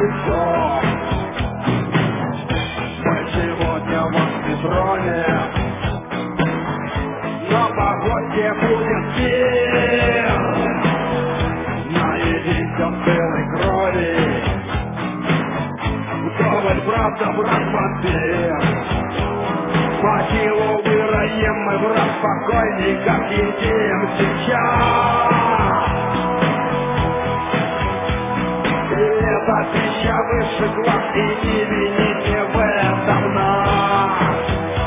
лицо. Мы сегодня вас не тронем, но погоде будет мир. Наедимся в белой крови, вдоволь правда брат вампир. Могилу выроем мы в раз покойников едим сейчас. И эта пища выше глаз, и не вините в этом нас.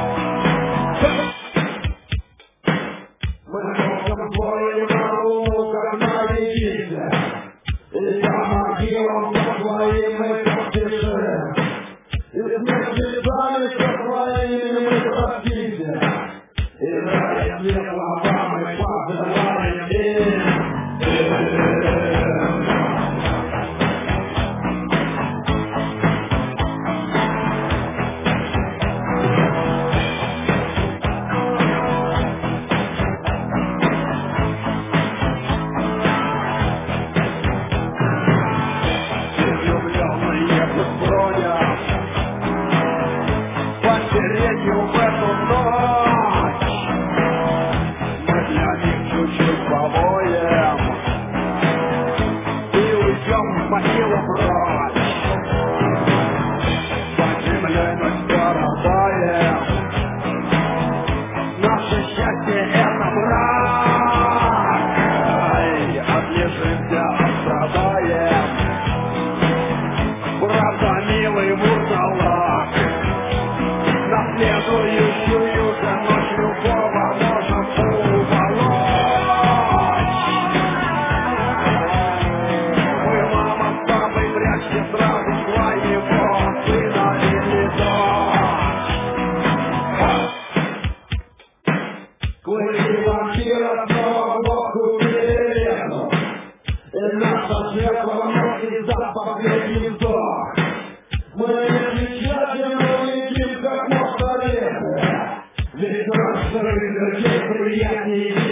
Мы можем твоим наукам навидите, и за могилам со своим мы поспешим. И вместе сами со своими мы простите, и дарим светло вам и посылаем им. В эту ночь мы для них чуть-чуть повоем и уйдем в могилу прочь. Под землей мы стородаем, наше счастье это мрак. Отлежимся, отстрадаем, правда, милый вурдалак. На следующую же ночь любого можем уволочь. Вы, мама с папой, прячьте сразу своего сына или дочь. Клыки вампира снова в глотку перелезут, и наша жертва носит за последний вздох. Мы не тщательно улетим как мост. Ведь просто рыцарь приятнее.